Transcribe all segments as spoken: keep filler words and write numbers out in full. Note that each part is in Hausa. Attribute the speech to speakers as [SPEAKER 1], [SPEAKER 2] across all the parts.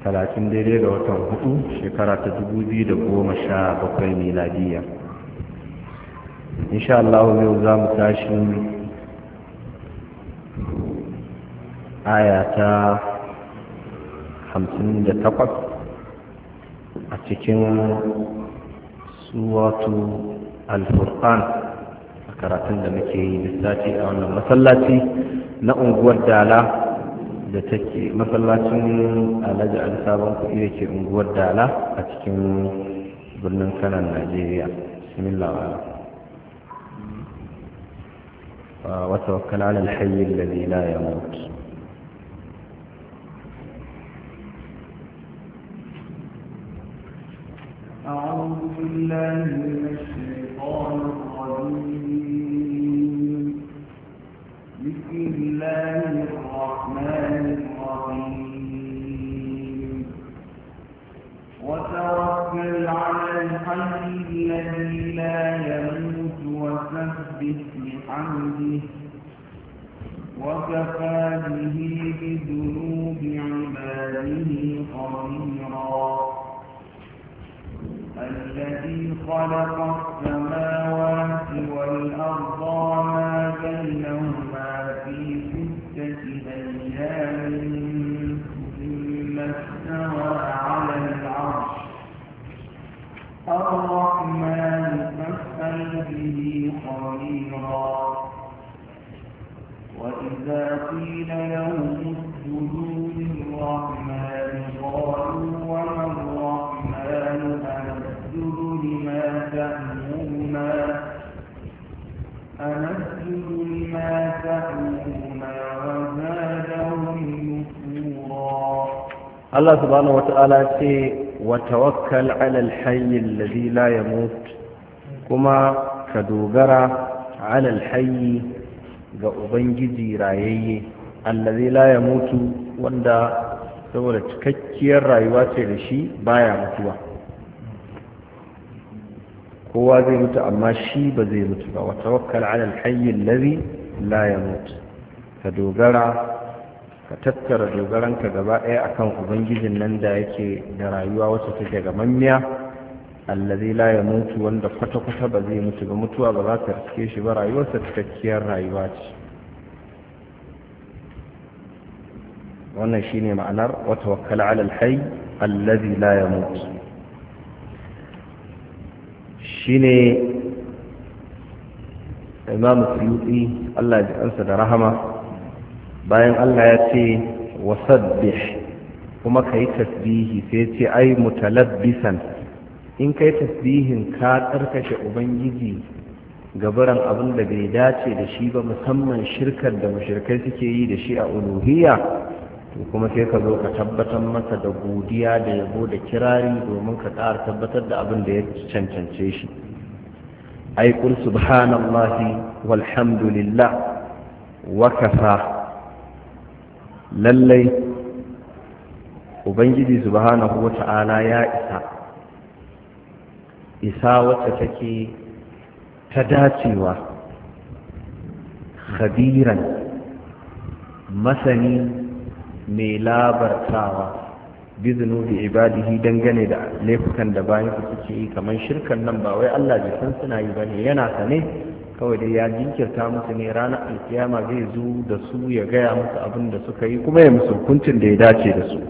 [SPEAKER 1] talatin daidai ga watan hudu shekara ta dubu biyu da goma sha bakwai miladiya. insha Allah yau za mu tashi aya ta hamsin da takwas a cikin suratu al-furqan a karatun da muke yi lissafi a wannan masallaci na unguwar dala da take masallacin alhaji al-sabon kuɗi da ke unguwar dala a cikin birnin kanan najeriya. bismillah wa tawakkal ala al-hayy alladhi la yamut.
[SPEAKER 2] أعوذ بالله من الشيطان الرجيم. بسم الله الرحمن الرحيم. وتوكل على الحي الذي لا يموت وسبح بحمده وكفى به بذنوب عباده خبيرا. الذي خلق السماوات والأرض وما بينهما في ستة أيام ثم استوى على العرش الرحمن فاسأل به خبيرا. وإذا قيل لهم اسجدوا للرحمن قالوا وما الرحمن أنسجد لما تأمرنا أنسجد لما تأمرنا وزادهم نفورا.
[SPEAKER 1] الله سبحانه وتعالى وتوكل على الحي الذي لا يموت كما كدوغرا على الحي ga ubangiji rayayye allazi la ya mutu wanda saboda cikakkiyar rayuwa ce da shi baya mutuwa. kowa zai mutu amma shi ba zai mutu ba. wa tawakkal ala alhayy allazi la yamut, ka dogara ka tattara dogaranka gaba ɗaya akan ubangijin nan da yake da rayuwa wacce take gamammiya allazi la yamutu wanda kwata-kwata ba zai mutu ba, mutuwa ba za ta riske shi ba, rayuwarsa cikakkiyar rayuwa ce. wannan shine ma'anar wa tawakkal ala alhayy allazi la yamut. shine Imam Suyuti Allah ya ji ansa da rahama bayan Allah ya ce wasabbih kuma kai tasbihi sai ce ai mutalabbisan, in kai tasbihin ka tsarkake ubangiji gabaran abin da bai dace da shi ba, musamman shirkar da mushrikai suke yi da shi a uluhiyya, to kuma sai ka zo ka tabbatar masa da godiya da yabo da kirari domin ka ƙara tabbatar da abin da ya cancance shi. ai qul subhanallahi walhamdulillah wa kafa, lallai ubangiji subhanahu wata'ala ya isa isa wacce take ta dacewa, khabiran masani mai labartawa bi zunubi ibadihi dangane da laifukan da bayan su suke yi, kamar shirkan nan ba wai Allah bai san suna yi bane, yana sane kawai dai ya jinkirta musu ne, ranar alkiyama zai zo da su ya gaya musu abin da suka yi kuma ya musu hukuncin da ya dace da su.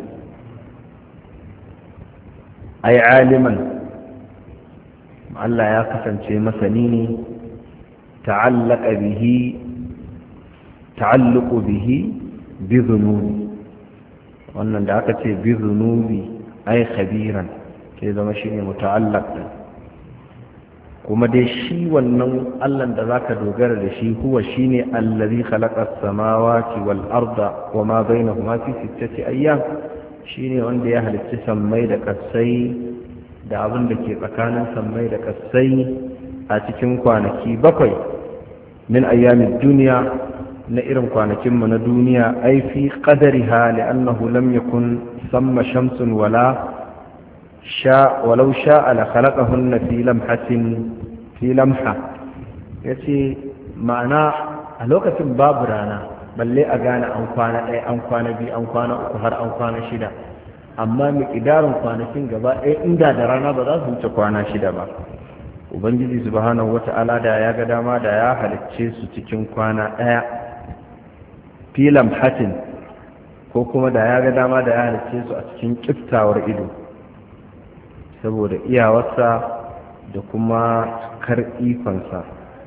[SPEAKER 1] ai aliman Allah ya kasance masani ne, ta'allaka bihi ta'alluqu bihi bi dhunubi, wannan da aka ce bi dhunubi ai khabiran ke zama shine muta'allaq din. kuma dai shi wannan Allah da zaka dogara da shi huwa shine allazi khalaqa as-samawati wal arda wama bainahuma fi sittati ayyam, shine wanda ya halicci sammai da kasai da abin da ke tsakanin sammai da kasai a cikin kwanaki bakwai min ayyamin duniya, na irin kwanakinmu na duniya. ai fi qadariha li'annahu lam yakun samma shamsun wala sha walau sha'a la khalaqahunna fi lamhatin fi lamha. yace ma'ana a lokacin babu rana balle a gane an kwana ɗaya an kwana biyu an kwana uku har an kwana shida, amma miqdarin kwanakin gaba ɗaya inda da rana ba za su wuce kwana shida ba. Ubangiji subhanahu wata'ala da ya ga dama da ya halicce su cikin kwana ɗaya filam hatin, ko kuma da ya ga dama da ya halicce su a cikin kiftawar ido, saboda iyawarsa da kuma kar ikonsa.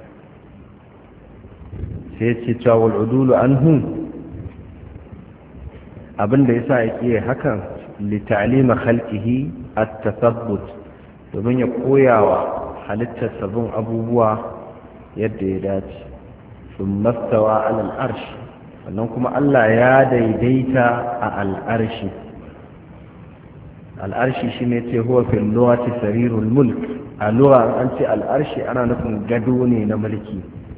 [SPEAKER 1] sai ce cewa wal'udulu anhu abinda yasa yake hakan li ta'lima khalqihi at-tathabbut, domin ya koyawa halittar sabon abubuwa yadda ya dace. thumma stawa 'ala al-arsh, sannan kuma Allah ya daidaita a al-arshi. al-arshi shine ce huwa fil lughati sarirul mulk, a lugha an ce al-arshi ana nufin gado ne na mulki.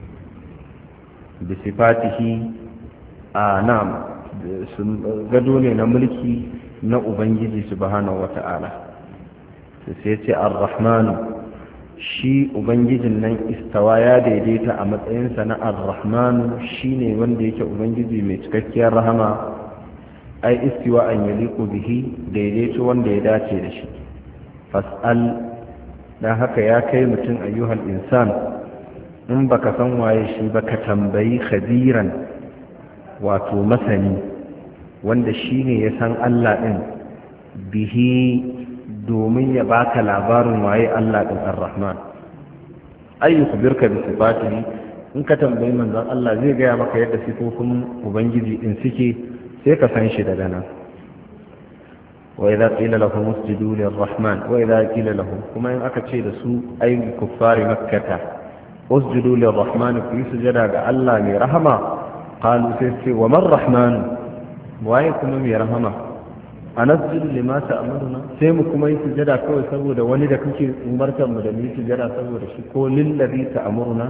[SPEAKER 1] bisifatihi a nam gado ne na mulki na ubangiji subhanahu wata'ala. sai ce ar-rahmanu, shi ubangijin nan istawa ya daidaita a matsayinsa na ar-rahmanu, shine wanda yake ubangiji mai cikakkiyar rahama. ai istiwa an yaliqu bihi, daidaito wanda ya dace da shi. fas'al, dan haka ya kai mutum ayyuhal insan, in baka san waye shi ba ka tambayi khabiran, wato masani wanda shine ya san Allah din, bihi, domin ya baka labarin waye Allah din ar-rahman. ayu khbirka bi sifatihi, in ka tambayi manzon Allah zai gaya maka yadda sifofin ubangiji din suke, sai ka san shi daga nan. wa idza qila lahum usjudu lir-rahman, wa idza qila lahum, kuma in aka ce da su ayu kuffari makkata usjudu lir-rahman, ku sujada ga Allah mai rahama, qalu sai ce wa man rahman, waye kuma mai rahama? anasjudu lima ta'muruna, sai mu kuma yi sujada kawai saboda wani da kake umartar mu da mu yi sujada saboda shi, ko lillazi ta'muruna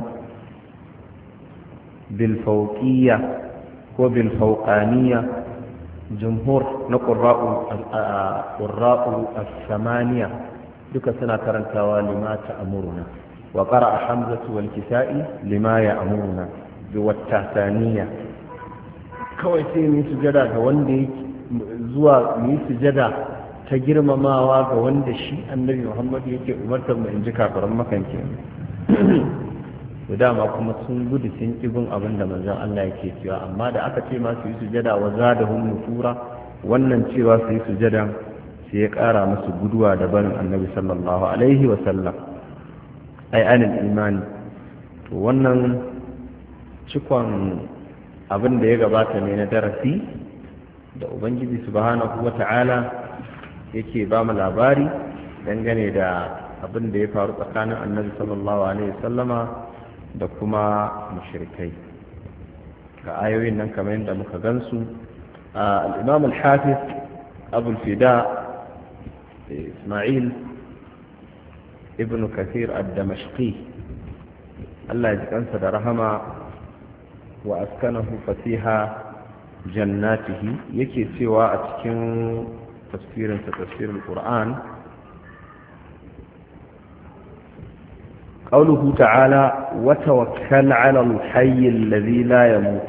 [SPEAKER 1] bil fawqiyya ko bil fawqaniyya. jumhur na qurra'u qurra'u as-samaniya duka suna karantawa lima ta'muruna, wa qara'a hamzatu wal kisa'i lima ya'muruna bi wat-tahtaniyya. kawai sai mu sujada ga wanda yake zuwa mu sujada ta girmamawa ga wanda shi annabi Muhammad yake umartar mu, in ji kafiran makanke. da dama kuma sun gudu sun kibin abin da manzon Allah yake cewa, amma da aka ce ma su yi sujada wa zadahum nufura, wannan cewa su yi sujada sai ya kara musu guduwa da barin annabi sallallahu alaihi wa sallam, ai anil imani. to wannan cikon abin da ya gabata ne na darasi da ubangiji subhanahu wata'ala yake ba mu labari dangane da abin da ya faru tsakanin annabi sallallahu alaihi wa sallama da kuma mushrikai. ga ayoyin nan kamar yadda muka gansu, al-imam al-hafiz abu al-fida isma'il ibn kathir ad-damashqi, Allah ya ji kansa da rahama, wa askanahu fasiha jannatihi, yake cewa a cikin tafsirinsa tafsirul qur'an, قوله تعالى وتوكل على الحي الذي لا يموت.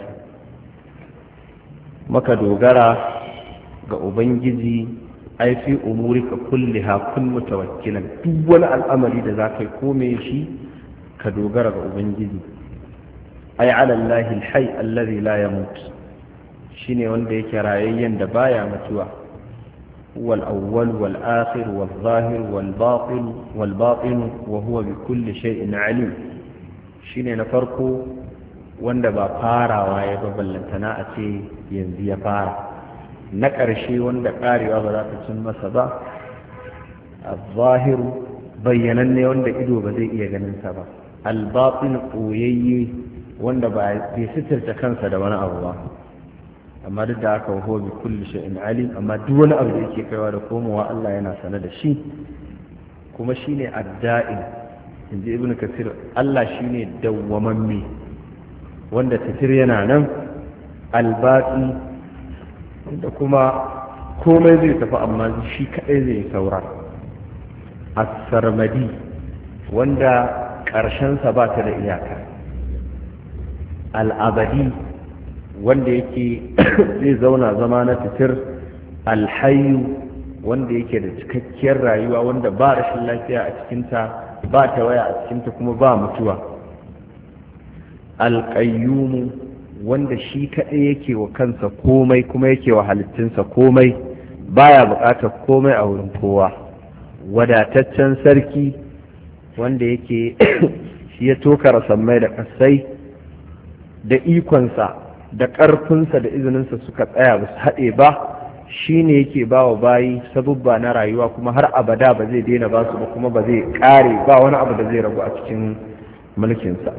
[SPEAKER 1] maka dogara ga ubangiji ai fi umurika kulliha kun mutawakkilan, duk wani al'amari da zaka yi kome shi ka dogara ga ubangiji. ai ala allahi alhayy alladhi la yamut, shine wanda yake rayayyen da baya mutuwa. هو الأول والآخر والظاهر والباطن والباطن وهو بكل شيء عليم. شيني نفرقو wanda ba farawa ya ba ballantana a ce yanzu ya fara, na ƙarshe wanda ƙarewa ba za ta cin masa ba, al-zahiru bayyananne wanda ido ba zai iya ganin sa ba, al-batin ɓoyayye wanda ba bai sitirta kansa da wani abu ba, amma duk da haka huwa bi kulli shay'in alim. amma duk wani abu da yake kaiwa da komowa Allah yana sane da shi, kuma shine ad-da'im. inji ibnu kathir, Allah shine dawwamamme wanda tafsir yana nan, al-baqi da kuma komai zai tafi amma shi kadai zai saura, as-sarmadi wanda karshen sa ba ta da iyaka, al-abadi wanda yake zai zauna zama na fitir, alhayu wanda yake da cikakkiyar rayuwa wanda ba rashin lafiya a cikinta ba tawaya a cikinta kuma ba mutuwa. Alƙayyumu wanda shi kaɗai yake wa kansa komai kuma yake wa halittunsa komai baya buƙatar komai a wurin kowa. Wadataccen sarki wanda yake shi ya tokara sammai da ƙasai da ikonsa da ƙarfinsa da izininsa suka tsaya ba su haɗe ba, shi ne yake ba wa bayi sabubba na rayuwa kuma har abada ba zai daina ba su ba kuma ba zai ƙare ba wani abu da zai ragu a cikin mulkinsa.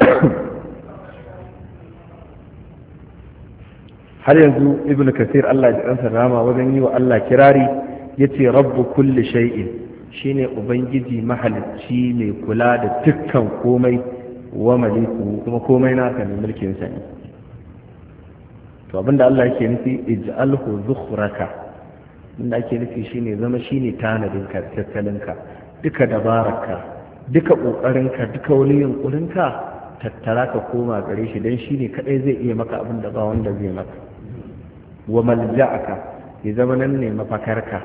[SPEAKER 1] har yanzu ibn kasir Allah ya ɗansa rama wajen yi wa Allah kirari ya ce rabbu kulli shay'in shine ubangiji mahalicci mai kula da dukkan komai wa maliku kuma komai naka ne mulkinsa ne. to abinda Allah yake nufi ij'alhu zukhraka, abinda ake nufi shine zama shine tanadin ka tattalinka duka dabararka duka kokarinka duka wani yunkurinka tattara ka koma gare shi dan shine kadai zai iya maka abin da ba wanda zai maka. wa malja'aka ya zama nan ne mafakarka,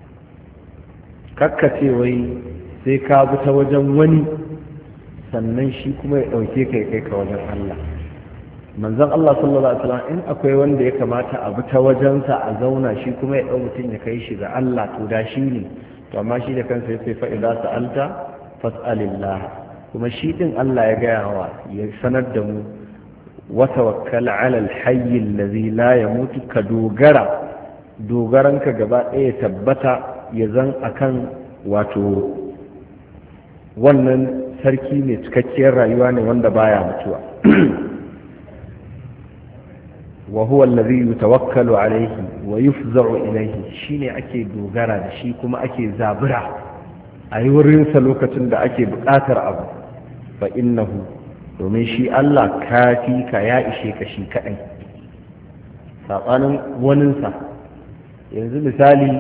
[SPEAKER 1] kakkace wai sai ka bi ta wajen wani sannan shi kuma ya dauke kai kai ka wajen Allah. manzon Allah sallallahu alaihi wasallam in akwai wanda ya kamata a bi ta wajensa a zauna shi kuma ya dau mutum ya kai shi ga Allah to da shi ne. to amma shi da kansa ya ce fa idza sa'alta fas'alillah, kuma shi din Allah ya gaya wa ya sanar da mu wa tawakkal 'ala al-hayy alladhi la yamut, ka dogara dogaranka gaba ɗaya tabbata ya zan akan wato wannan sarki mai cikakkiyar rayuwa ne wanda baya mutuwa. wa huwa alladhi yutawakkalu alayhi wa yufza'u ilayhi, shine ake dogara da shi kuma ake zabura a yi wurinsa lokacin da ake buƙatar abu. fa innahu, domin shi Allah kafi ka ya ishe ka shi kaɗai saɓanin waninsa. yanzu misali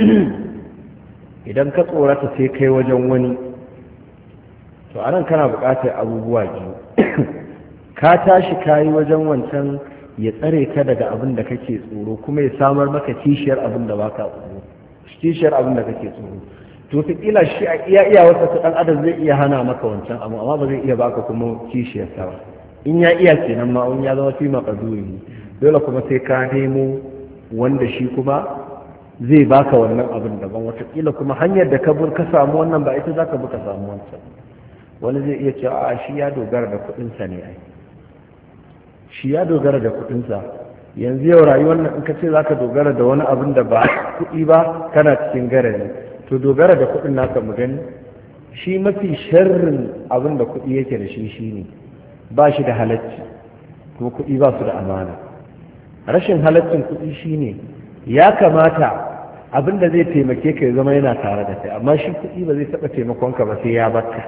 [SPEAKER 1] idan ka tsorata sai kai wajen wani, to anan kana buƙatar abubuwa biyu. ka tashi kayi wajen wancan ya tsare ka daga abin da kake tsoro kuma ya samar maka kishiyar abin da baka tsoro, kishiyar abin da kake tsoro. to ta kila shi a iya iya wata ta dan adam zai iya hana maka wancan abu amma ba zai iya baka kuma kishiyar sa ba. in ya iya kenan ma in ya zama fi maqduri dole kuma sai ka nemo wanda shi kuma zai baka wannan abin daban. wata kila kuma hanyar da ka bur ka samu wannan ba ita zaka bi ka samu wancan. wani zai iya cewa a shi ya dogara da kuɗin sa ne ai shi ya dogara da kuɗinsa. yanzu yau rayuwar nan in ka ce za ka dogara da wani abin da ba kuɗi ba kana cikin garari. to dogara da kuɗin naka mu gani, shi mafi sharrin abin da kuɗi yake da shi shine ba shi da halacci kuma kuɗi ba su da amana. rashin halaccin kuɗi shine ya kamata abin da zai taimake ka ya zama yana tare da kai, amma shi kuɗi ba zai taɓa taimakon ka ba sai ya barka.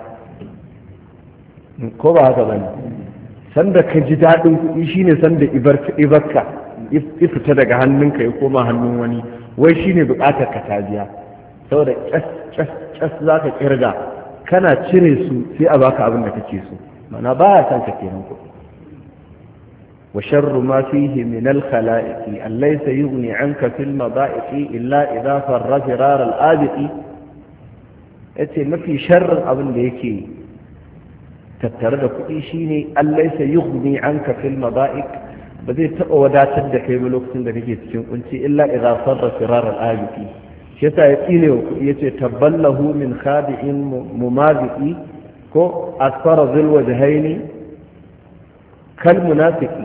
[SPEAKER 1] ko ba haka bane? sanda ka ji daɗin kuɗi shine sanda ibarka ya fita daga hannunka ya koma hannun wani, wai shine buƙatar ka ta biya. saboda cas cas cas za ka kirga kana cire su sai a baka abin da kake so, mana ba ya san ka kenan kuɗi. wa sharru ma fihi min al-khala'iqi allaysa yughni 'anka fil mada'iqi illa idha farra firar al-abiqi. yace mafi sharrin abin da yake tattare da kuɗi shine allaisa yughni anka fil mada'iq, ba zai taɓa wadatar da kai ba lokacin da kake cikin kunci illa idza sarra firar al-abiki. shi yasa ya tsine wa kuɗi yace taballahu min khadi'in mumaziqi ko asfara zil wajhaini kal munafiqi.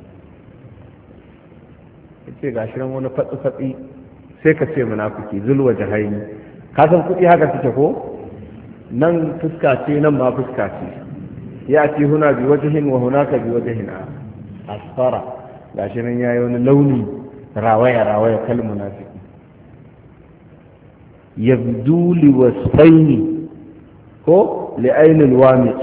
[SPEAKER 1] yace gashi nan wani fatsi fatsi sai ka ce munafiki zil wajhaini. ka san kuɗi haka suke ko? nan fuska ce nan ma fuska ce. يأتي هنا بوجه وهناك بوجه أصفر لكن يا لوني راوية راوية كالمنافق. يبدو لوصفين هو لأين الوامق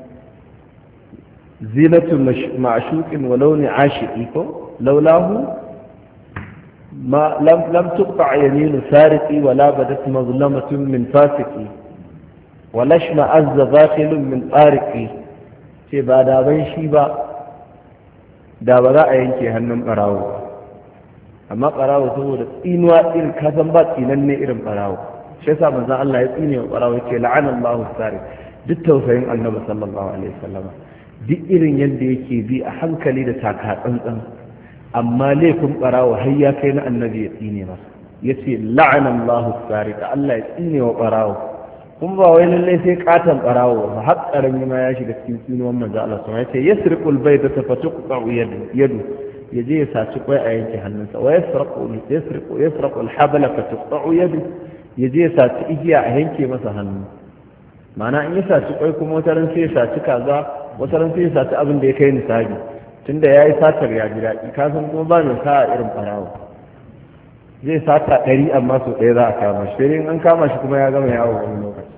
[SPEAKER 1] زينة معشوق ولون عاشق لولاه ما لم لم تقطع يمين سارق ولا بدت مظلمة من فاسق ولا اشمأز داخل من طارق. ce ba da ban shi ba da ba za a yanke hannun ɓarawo. amma barawo saboda tsinuwa irin kasan ba tsinan ne irin barawo shi yasa manzon Allah ya tsine wa barawo yace la'ana Allahu sari duk tausayin annabi sallallahu alaihi wasallam duk irin yadda yake bi a hankali da taka tsantsan amma laifin barawo har ya kai na annabi ya tsine masa yace la'ana Allahu sari da Allah ya tsine wa barawo kun ba wai lalle sai katan barawo ba har karami ma ya shiga cikin tsinuwan manzon Allah sallallahu alaihi wasallam yace yasriqul bayta fatuqta'u yadu yadu yaje ya saci kwai a yanke hannunsa wa yasraqu yasraqu yasraqu al-habla fatuqta'u yadu yaje ya saci igiya a yanke masa hannu ma'ana in ya saci kwai kuma wata ran sai ya saci kaza wata ran sai ya saci abin da ya kai nisabi tunda yayi satar ya ji daɗi ka san kuma ba mai sa irin farawa zai sata ɗari amma sau ɗaya za a kama shi sai an kama shi kuma ya gama yawo wani lokaci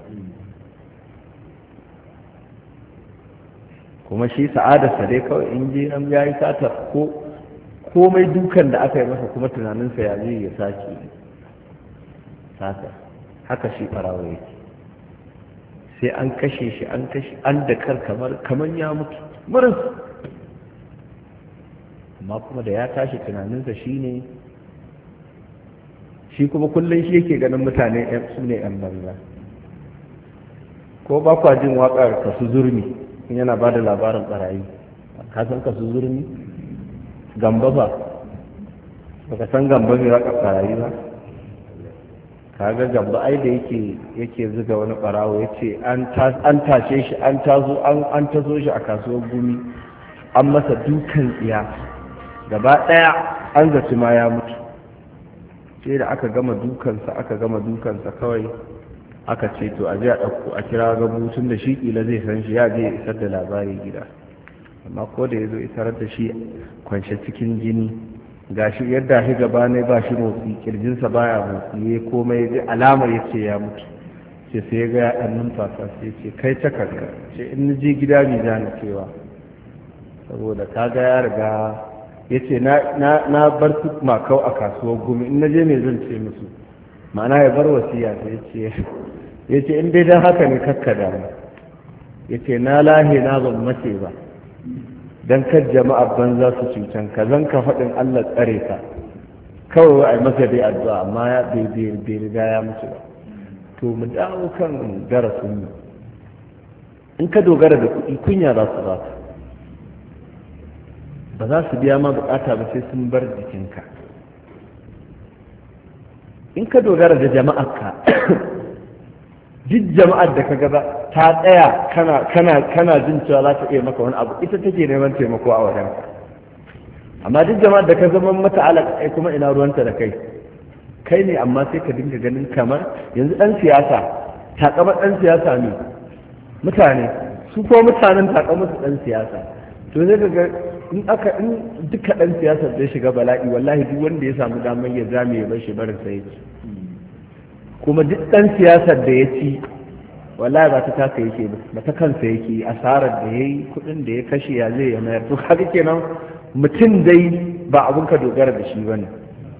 [SPEAKER 1] kuma shi sa'adarsa dai kawai in je an yayi satar ko komai dukan da aka yi masa kuma tunaninsa ya zai ya sake sata haka shi farawa yake sai an kashe shi an kashe an da kar kamar kamar ya mutu murin amma kuma da ya tashi tunaninsa shine shi kuma kullum shi yake ganin mutane su ne yan banza ko ba kwa jin waƙar kasu zurmi in yana ba da labarin ɓarayi ka san kasu zurmi gamba ba baka san gamba mai raka ɓarayi ba kaga gamba ai da yake yake zuga wani ɓarawo ya ce an tashe shi an tazo an tazo shi a kasuwar gumi an masa dukan tsiya gaba ɗaya an zaci ma ya mutu sai da aka gama dukansa aka gama dukansa kawai aka ce to a je a ɗauko a kira gabu tun da shi ƙila zai san shi ya je ya isar da labari gida amma ko da ya zo isar da shi kwanshe cikin jini ga shi yadda shi gaba ne ba shi motsi kirjinsa baya motsi ya komai ya alamar ya ce ya mutu ce sai ya ga ya ɗan numfasa sai ce kai ta kanka ce in na je gida mai na cewa saboda ka ga ya riga ya ce na bar su makau a kasuwar gumi in na je mai zan ce musu ma'ana ya bar wasiya ta ya ce in dai don haka ne kakka damu ya ce na lahe na ban mace ba don kar jama'a banza su cutan ka zan ka faɗin Allah tsare ka kawai a masa dai addu'a amma ya bai riga ya mutu ba to mu dawo kan darasin mu in ka dogara da kuɗi kunya za su ba ka ba za su biya ma bukata ba sai sun bar jikinka in ka dogara da jama'arka duk jama'ar da ka gaba ta tsaya kana kana kana jin cewa za ta iya maka wani abu ita take neman taimako a wajen amma duk jama'ar da ka zama mata alaka kai kuma ina ruwanta da kai kai ne amma sai ka dinga ganin kamar yanzu dan siyasa takamar dan siyasa ne mutane su ko mutanen takamar su dan siyasa to zai ga in aka in duka dan siyasar zai shiga bala'i wallahi duk wanda ya samu damar ya zame ya bar shi barin sai kuma duk dan siyasar da ya ci wallahi ba ta taka yake ba ta kansa yake asarar da yayi kudin da ya kashe ya zai ya mayar to haka kenan mutum dai ba abun ka dogara da shi bane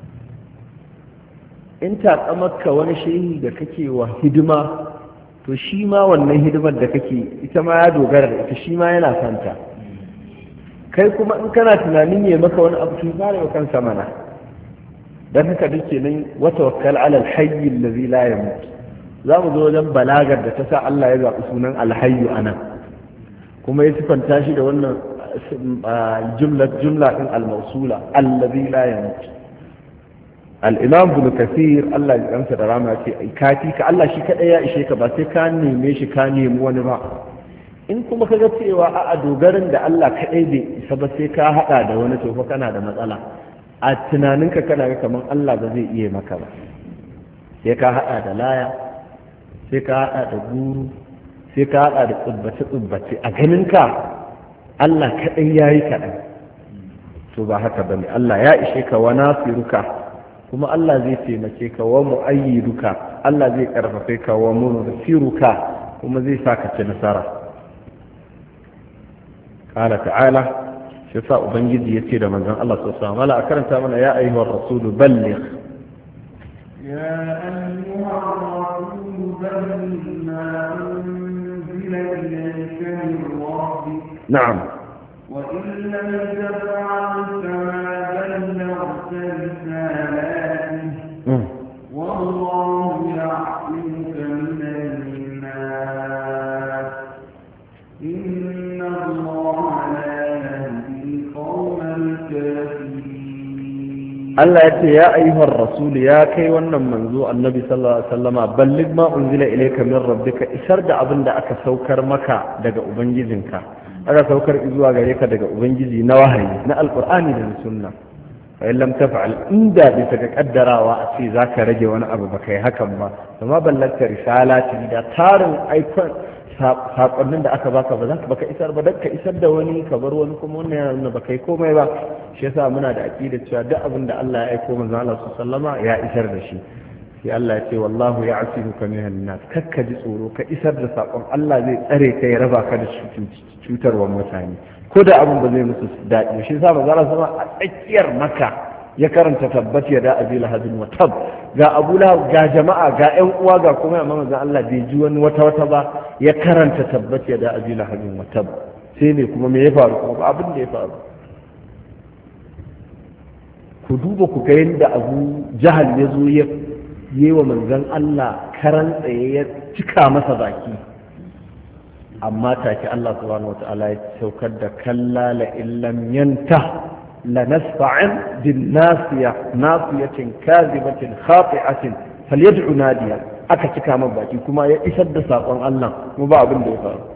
[SPEAKER 1] in ta tsamarka wani shehi da kake wa hidima to shi ma wannan hidimar da kake ita ma ya dogara da ita shi ma yana santa kai kuma in kana tunanin ya maka wani abu tun fara wa kansa mana dan haka duk kenan wa tawakkal ala al-hayy alladhi la yamut za mu zo wajen balagar da ta sa Allah ya zaɓi sunan al-hayy anan kuma ya sifanta shi da wannan jumla jumla din al-mawsula alladhi la yamut al-imam ibn kathir Allah ya amsa da rama ce kafi ka Allah shi kadai ya ishe ka ba sai ka neme shi ka nemi wani ba in kuma ka ga cewa a dogarin da Allah kaɗai bai isa ba sai ka haɗa da wani to fa kana da matsala a tunaninka kana ga kamar Allah ba zai iya maka ba sai ka haɗa da laya sai ka haɗa da guru sai ka haɗa da tsubbace tsubbace a ganinka Allah kaɗai ya yi kaɗan to ba haka ba ne Allah ya ishe ka wa nasiruka kuma Allah zai taimake ka wa mu'ayyiduka Allah zai karfafe ka wa munsiruka kuma zai saka ci nasara قال تعالى شفاء بنجدي يتير من ذن الله صلى الله عليه وسلم ولا أكرمت من يا أيها الرسول بلغ
[SPEAKER 2] يا أيها الرسول بلغ ما أنزل إليك من ربك
[SPEAKER 1] نعم
[SPEAKER 2] وإن لم تفعل فما بلغت رسالاته والله يعصمك من الناس إن الله لا يهدي القوم الكافرين.
[SPEAKER 1] الله يقول يا أيها الرسول يا كي ونم منزو النبي صلى الله عليه وسلم بلغ ما أنزل إليك من ربك إسرد أبن دعك سوكر مكا دقا أبنجزنك aka saukar zuwa gare ka daga ubangiji na wahayi na alqur'ani da sunna fa in lam taf'al inda bisa ga kaddarawa a ce zaka rage wani abu baka yi hakan ba amma ballanta risalati da tarin aikon sakonnin da aka baka ba zaka baka isar ba ka isar da wani ka bar wani kuma wannan yana baka yi komai ba shi yasa muna da aqida cewa duk abin da Allah ya aiko manzo Allah sallama ya isar da shi sai Allah ya ce wallahu ya'simuka minan nas kakka ji tsoro ka isar da sakon Allah zai tsare ka ya raba ka da cutarwar mutane ko da abin ba zai musu daɗi shi yasa manzo Allah sama a tsakiyar Makka ya karanta tabbat ya da abi lahabin wa tab ga Abu Lahab ga jama'a ga ƴan uwa ga kuma amma manzo Allah bai ji wani wata wata ba ya karanta tabbat ya da abi lahabin wa tab sai ne kuma me ya faru kuma abin da ya faru ku duba ku ga yadda Abu Jahal ya zo ya yi wa manzon Allah karan tsaye ya cika masa baki amma take Allah subhanahu wata'ala ya saukar da kalla la illam yantah la nasfa'an bin nasiya nasiyatin kazibatin khati'atin falyad'u nadiya aka cika man baki kuma ya isar da sakon Allah mu ba abin da ya faru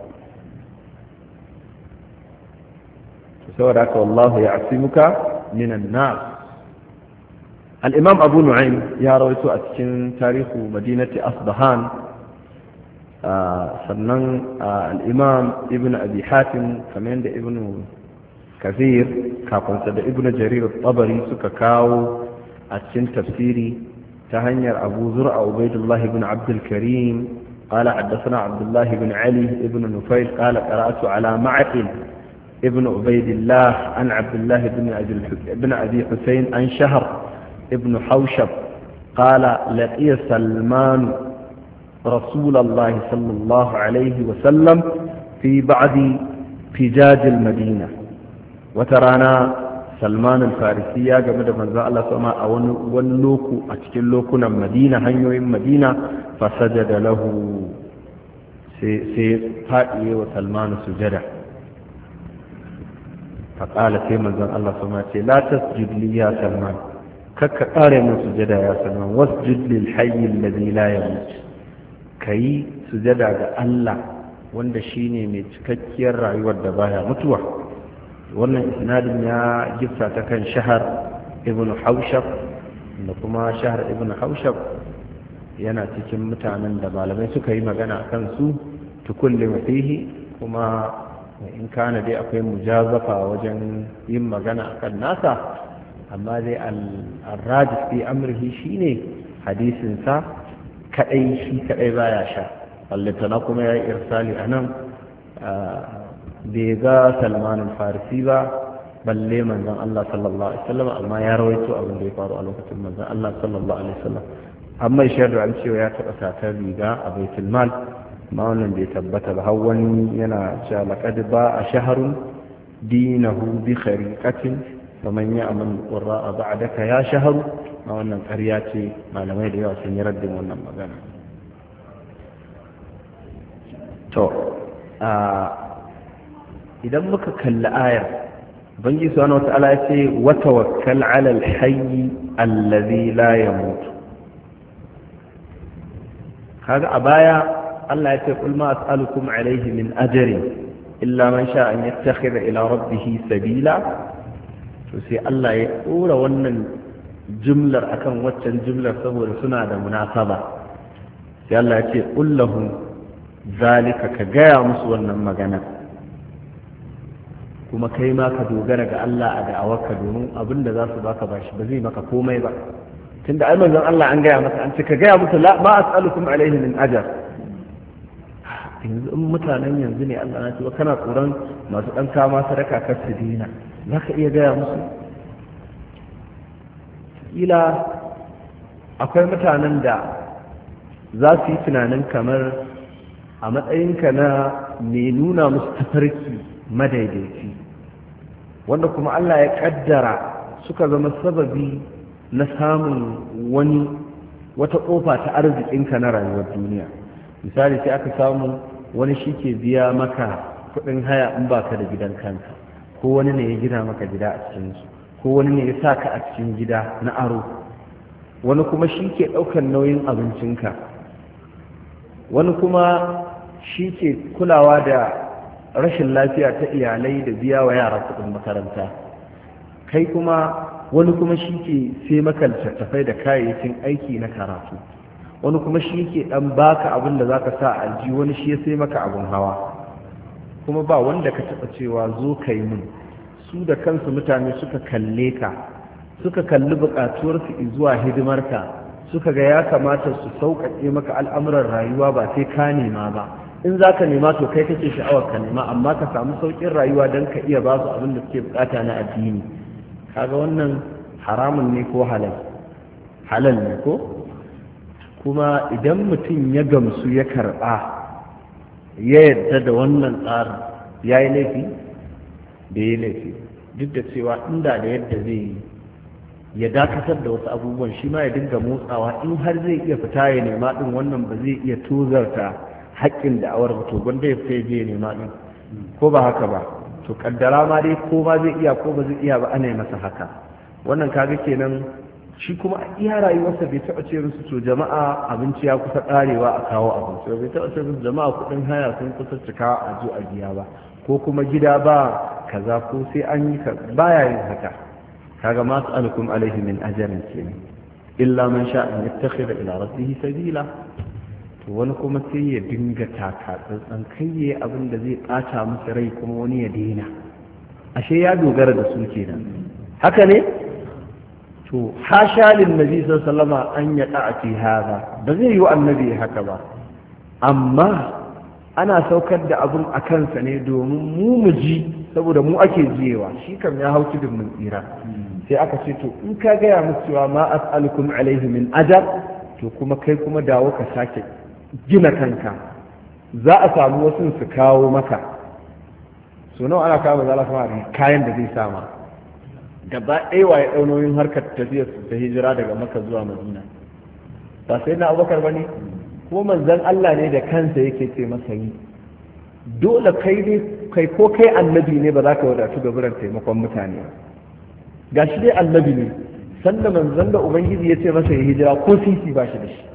[SPEAKER 1] saboda haka wallahu ya'simuka minan nas الإمام أبو نعيم يا رويت أتكن تاريخ مدينة أصبهان آه سنن آه الإمام ابن أبي حاتم كمان ده ابن كثير كابن سد ابن جرير الطبري سككاو أتكن تفسيري تهنير أبو زرع عبيد الله بن عبد الكريم قال حدثنا عبد الله بن علي ابن نفيل قال قرأت على معقل ابن عبيد الله عن عبد الله بن أبي بن أبي حسين عن شهر ابن حوشب قال لقي سلمان رسول الله صلى الله عليه وسلم في بعض فجاج المدينة وترانا سلمان الفارسية قبل من ذا الله سماء ونلوكو أتكل لوكنا مدينة هنيو مدينة فسجد له سيطائي وسلمان سجده فقال سيما ذا الله سماء لا تسجد لي يا سلمان kakka ƙare min sujada ya sanar wasjud lil hayy alladhi la yamut kai sujada ga Allah wanda shine mai cikakkiyar rayuwar da baya mutuwa wannan isnadin ya gifta ta kan shahar ibn haushab da kuma shahar ibn haushab yana cikin mutanen da malamai suka yi magana akan su tukulli fihi kuma in kana dai akwai mujazafa wajen yin magana akan nasa amma dai al-rajis fi amrihi shine hadisin sa kadai shi kadai baya sha ballantana kuma yayi irsali anan bai ga Salman al-Farisi ba balle manzon Allah sallallahu alaihi wasallam amma ya rawaito abin da ya faru a lokacin manzon Allah sallallahu alaihi wasallam amma shaidu an cewa ya taba satar riga a baitul mal amma wannan bai tabbata ba har wani yana cewa laqad ba a shahrun dinahu bi khariqatin faman ya'mal qurra ba'daka ya shahru a wannan ƙarya ce malamai da yawa sun yi raddin wannan magana to idan muka kalli ayar bangi subhanahu wata'ala ya ce wa tawakkal 'ala al-hayy alladhi la yamut kaga a baya Allah ya ce qul ma as'alukum 'alayhi min ajrin illa man sha'a an yattakhidha ila rabbih sabila to sai Allah ya dora wannan jumlar akan waccan jumlar saboda suna da munasaba sai Allah ya ce qul lahum zalika ka gaya musu wannan magana kuma kai ma ka dogara ga Allah a da'awarka domin abin da za su baka bashi ba zai maka komai ba tunda ai manzon Allah an gaya masa an ce ka gaya musu la ma as'alukum alaihi min ajr yanzu in mutanen yanzu ne Allah na ce kana tsoron masu dan kama sadaka kar su dina za ka iya gaya musu ila akwai mutanen da za su yi tunanin kamar a matsayinka na mai nuna musu tafarki madaidaici wanda kuma Allah ya kaddara suka zama sababi na samun wani wata kofa ta arzikinka na rayuwar duniya. Misali sai aka samu wani shi ke biya maka kudin haya in baka da gidan kanka, ko wani ne ya gina maka gida a cikin su, ko wani ne ya sa ka a cikin gida na aro, wani kuma shi ke ɗaukar nauyin abincinka, wani kuma shi ke kulawa da rashin lafiya ta iyalai da biya wa yara kudin makaranta, kai kuma wani kuma shi ke sai maka littattafai da kayayyakin aiki na karatu, wani kuma shi ke dan baka abin da zaka sa a alji, wani shi ya sai maka abin hawa. Kuma ba wanda ka taba cewa zo kai mun, su da kansu mutane suka kalle ka, suka kalli buƙatuwarsu zuwa hidimarka, suka ga ya kamata su sauƙaƙe maka al'amuran rayuwa ba sai ka nema ba. In za ka nema to kai kake sha'awar ka nema, amma ka samu sauƙin rayuwa don ka iya ba su abin da suke buƙata na addini. Kaga wannan haramun ne ko halal? Halal ne ko? Kuma idan mutum ya gamsu ya karɓa ya yarda da wannan tsarin, ya yi laifi da ya laifi, duk da cewa inda da yadda zai yi ya dakatar da wasu abubuwan, shi ma ya dinga motsawa in har zai iya fita ya nema din, wannan ba zai iya tozarta haƙƙin da awar ba, to gwanda ya fita ya je ya nema din, ko ba haka ba? To kaddara ma dai ko ma zai iya ko ba zai iya ba, ana yi masa haka. Wannan kaga kenan shi kuma a iya rayuwarsa bai taɓa ce musu to jama'a abinci ya kusa ƙarewa a kawo abinci, bai taɓa ce musu jama'a kuɗin haya sun kusa cika a zo a biya ba, ko kuma gida ba kaza ko sai an yi baya yin haka. kaga ma as'alukum alaihi min ajrin kenan illa man sha an yattakhidha ila rabbih sabila. To wani kuma sai ya dinga taka tsantsan kai yayi abin da zai ɓata masa rai kuma wani ya daina, ashe ya dogara da su kenan, haka ne? to hasha lin nabi sallallahu alaihi wasallam an yaqa fi hada, ba zai yi annabi haka ba, amma ana saukar da abun a kansa ne domin mu mu ji, saboda mu ake jiyewa, shi kam ya hau tudun mun tsira. Sai aka ce to in ka gaya musu cewa ma as'alukum alaihi min ajr, to kuma kai kuma dawo ka sake gina kanka, za a samu wasu su kawo maka. So nawa ana kawo zala kuma kayan da zai sama gaba ɗaya wa ya ɗau nauyin harkar tafiyar ta hijira daga Makka zuwa Madina, ba sai na Abubakar bane? Ko manzon Allah ne da kansa yake ce masa yi dole kai dai kai ko kai annabi ne ba za ka wadatu ga buran taimakon mutane ba. Gashi dai annabi ne, sanda manzon da ubangiji ya ce masa ya hijira ko sisi ba shi da shi,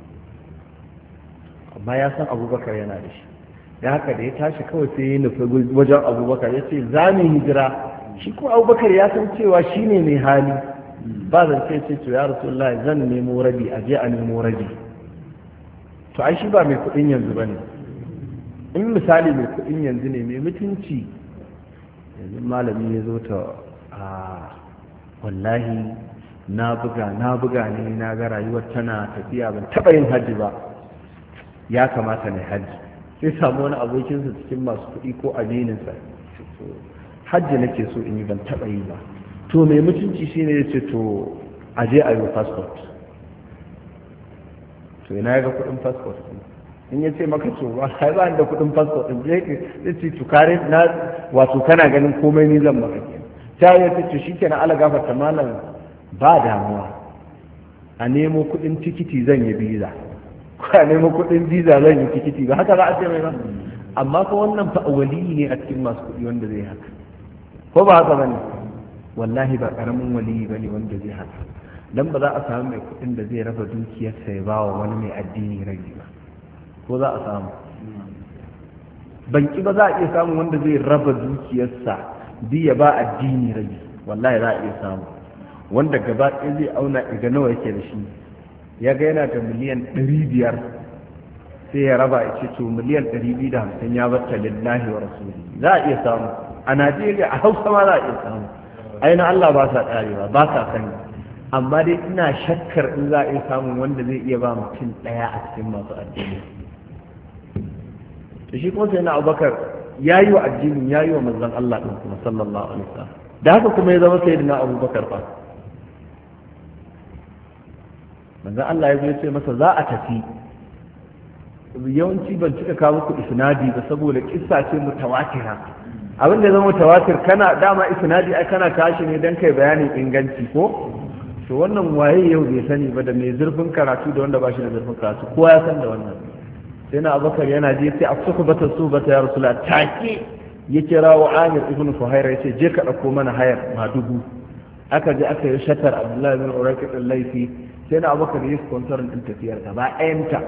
[SPEAKER 1] amma ya san Abubakar yana da shi, da haka da ya tashi kawai sai ya nufi wajen Abubakar ya ce za mu hijira. Shi kuma Abubakar ya san cewa shi ne mai hali, ba zan ce ce to ya Rasulullah zan nemo rabi, a je a nemo rabi. To ai shi ba mai kuɗin yanzu ba ne. In misali mai kuɗin yanzu ne mai mutunci, yanzu malami ya zo ta a wallahi na buga na buga ne na ga rayuwar tana tafiya, ban taɓa yin hajji ba, ya kamata ne hajji. Sai samu wani abokinsa cikin masu kuɗi ko amininsa, hajji nake so in yi, ban taɓa yi ba. To mai mutunci shine ya ce to a je a yi passport. To ina ya ga kuɗin passport in ya ce maka to ba sai ba da kuɗin passport din je ya ce to kare na wato kana ganin komai ni zan maka kenan. Ta ya ce to shikenan ala gafarta malam ba damuwa, a nemo kuɗin tikiti zan yi visa, ko a nemo kuɗin visa zan yi tikiti, ba haka za a ce mai ba. Amma fa wannan fa wali ne a cikin masu kuɗi wanda zai haka, ko ba haka bane? Wallahi ba karamin wali bane wanda zai haka, dan ba za a samu mai kuɗin da zai raba dukiyarsa ya ba wa wani mai addini rage ba, ko za a samu? Banki ba za a iya samu wanda zai raba dukiyarsa biya ba addini rage, wallahi za a iya samu wanda gaba ɗaya zai auna iga nawa yake da shi, ya ga yana da miliyan ɗari biyar sai ya raba ya ce to miliyan ɗari biyu da hamsin ya bata lillahi wa rasuli. Za a iya samu a Najeriya, a Hausa ma za a iya samu, aina Allah ba sa ƙarewa ba sa sani. Amma dai ina shakkar in za a iya samun wanda zai iya ba mutum ɗaya a cikin masu addini. Da shi kuma sai na Abubakar ya yi wa addinin, ya yi wa manzon Allah ɗin kuma sallallahu alaihi wasallam, da haka kuma ya zama sai na Abubakar fa. Manzon Allah ya zo ya ce masa za a tafi, yawanci ban cika kawo muku isnadi ba saboda kissa ce mutawatira, abin da zama tawatir kana dama isnadi ai kana tashi ne dan kai bayanin inganci ko to wannan waye yau bai sani ba da mai zurfin karatu da wanda ba shi da zurfin karatu kowa ya san da wannan sai na abubakar yana je sai a suku bata su bata ya rasula take ya kira wa amir ibn fuhaira ya ce je ka ɗauko mana hayar ma dubu aka je aka yi shatar abdullahi bin uraiqit al-laifi sai na abubakar ya sponsorin din tafiyar gaba ɗayanta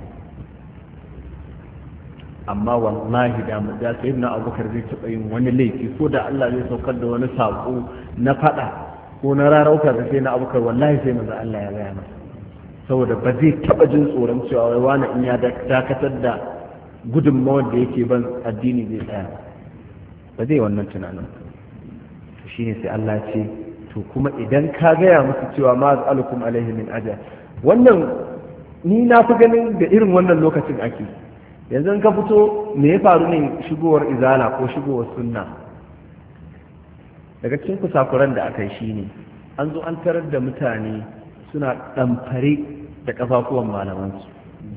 [SPEAKER 1] amma wallahi da mu da sai na abubakar zai taɓa yin wani laifi ko da Allah zai saukar da wani saƙo na faɗa ko na rarauka da sai na abubakar wallahi sai manzo Allah ya gaya masa saboda ba zai taɓa jin tsoron cewa wai wani in ya dakatar da gudunmawar da yake ban addini zai tsaya ba zai wannan tunanin to shine sai Allah ce to kuma idan ka gaya musu cewa ma az'alukum alaihi min ajr wannan ni na fi ganin da irin wannan lokacin ake yanzu ka fito me ya faru ne shigowar izala ko shigowar sunna daga cikin kusakuran da aka yi shine an zo an tarar da mutane suna ɗamfare da ƙafafuwan malamansu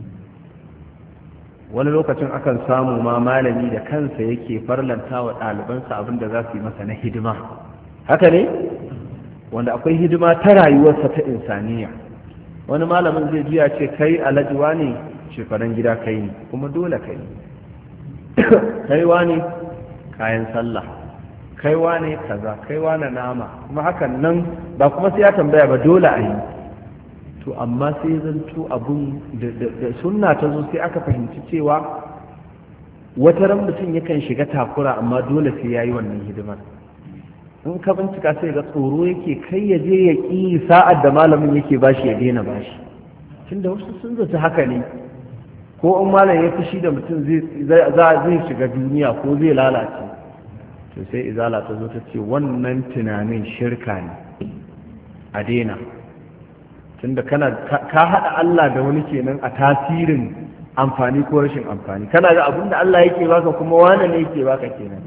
[SPEAKER 1] wani lokacin akan samu ma malami da kansa yake farlanta wa ɗalibansa abin da za su yi masa na hidima haka ne wanda akwai hidima ta rayuwarsa ta insaniya wani malamin zai jiya ce kai alajuwa ne shekarun gida kai ne kuma dole kai kaiwa ne kayan sallah kaiwa ne kaza kaiwa na nama kuma hakan nan ba kuma sai ya tambaya ba dole a yi to amma sai zanto abun da sunna ta zo sai aka fahimci cewa wata ran mutum yakan shiga takura amma dole sai ya yi wannan hidimar in ka bincika sai ga tsoro yake kai ya je ya ƙi sa'ad da malamin yake bashi ya daina bashi tunda wasu sun zata haka ne ko in malam ya fushi da mutum zai shiga duniya ko zai lalace to sai izala ta zo ta ce wannan tunanin shirka ne a daina tunda kana ka haɗa Allah da wani kenan a tasirin amfani ko rashin amfani kana ga abin da Allah yake baka kuma wane ne yake baka kenan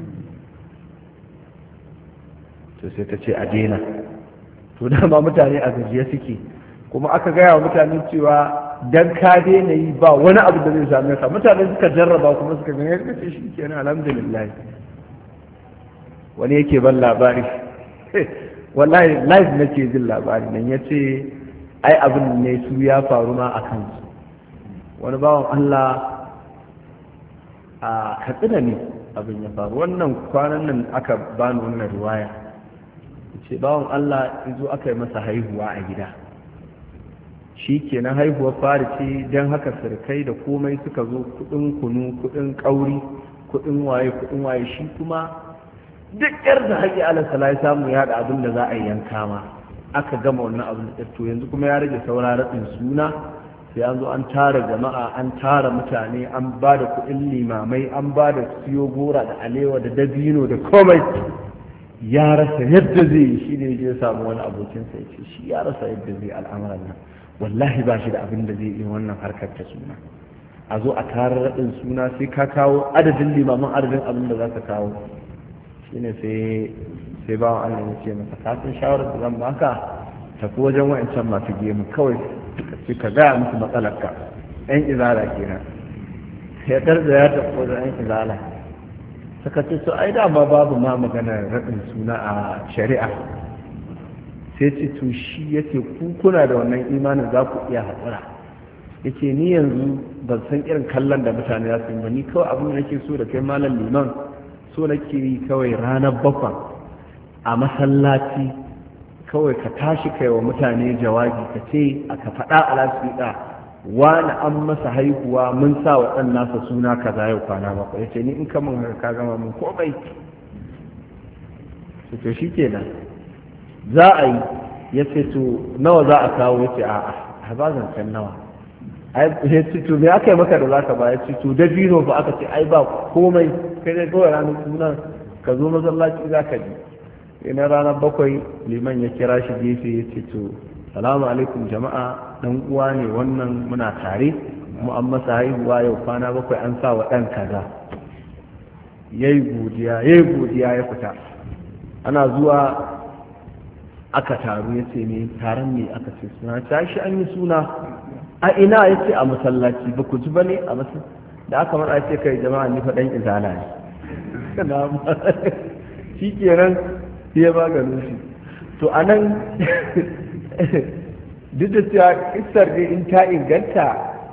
[SPEAKER 1] to sai ta ce a daina to dama mutane a gajiya suke kuma aka gaya wa mutane cewa dan ka daina yi ba wani abu da zai same ka mutane suka jarraba kuma suka gani suka ce shi kenan alhamdulillah wani yake ban labari wallahi live nake jin labari nan yace ai abin ne su ya faru ma a kansu wani bawan Allah a Katsina ne abin ya faru wannan kwanan nan aka bani wannan riwaya ce bawan Allah yazo aka yi masa haihuwa a gida shi kenan haihuwar fari ce don haka sirkai da komai suka zo kudin kunu kudin kauri kudin waye kudin waye shi kuma duk yar da haƙi ala sala ya samu ya da abin da za a yi yanka ma aka gama wannan abin da to yanzu kuma ya rage saura raɗin suna sai an zo an tara jama'a an tara mutane an ba da kuɗin limamai an ba da siyo gora da alewa da dabino da komai ya rasa yadda zai yi shi ne ya samu wani abokinsa ya ce shi ya rasa yadda zai al'amuran nan wallahi ba shi da abin da zai yi wannan harkar ta suna a zo a tara raɗin suna sai ka kawo adadin limaman adadin abin da za ka kawo shine sai sai bawan Allah ya ce masa ka san shawarar da zan baka tafi wajen wa'ancan masu gemu kawai sai ka gaya musu matsalarka yan izala kenan ya tarda ya tafi wajen yan izala suka ce to ai dama babu ma maganar raɗin suna a shari'a sai ce to shi yace ku kuna da wannan imanin za ku iya haƙura yace ni yanzu ban san irin kallon da mutane za su yi ba ni kawai abin da nake so da kai malam liman so nake yi kawai ranar bakwai a masallaci kawai ka tashi kai wa mutane jawabi ka ce a ka faɗa a lasfiɗa wani an masa haihuwa mun sa wa ɗan nasa suna kaza yau kwana bakwai yace ni in ka mun ka gama mun komai to shi kenan za a yi ya ce to nawa za a kawo ya ce a'a a ba zancen nawa ya ce to me aka yi maka da za ka ba ya ce to dabino ba aka ce ai ba komai kai dai kawai ranar suna ka zo masallaci za ka ji ina ranar bakwai liman ya kira shi gefe ya ce to salamu alaikum jama'a dan uwa ne wannan muna tare mu an masa haihuwa yau kwana bakwai an sa wa ɗan kaza yayi godiya yayi godiya ya fita ana zuwa aka taru ya ce ne taron ne aka ce suna tashi an yi suna a ina ya ce a masallaci ba ku ji ba ne a masallaci da aka mara ce kai jama'a ni faɗan izala ne shi kenan sai ya maganin shi. To a nan duk da cewa isar dai in ta inganta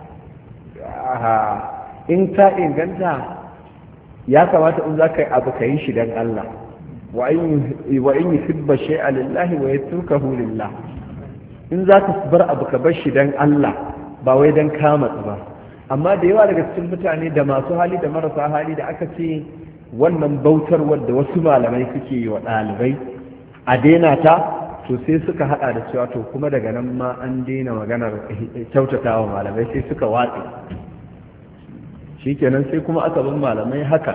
[SPEAKER 1] in ta inganta ya kamata in za ka yi abu ka yi shi don Allah wa in yi fibba shay'a lillahi wa yatrukahu lillah. In za ka bar abu ka bar shi don Allah ba wai don kama ba. Amma da yawa daga cikin mutane da masu hali da marasa hali da aka ce wannan bautarwar da wasu malamai suke yi wa ɗalibai a daina ta, to sai suka hada da cewa to kuma daga nan ma an daina maganar kyautata wa malamai, sai suka watse. Shikenan sai kuma aka bin malamai haka.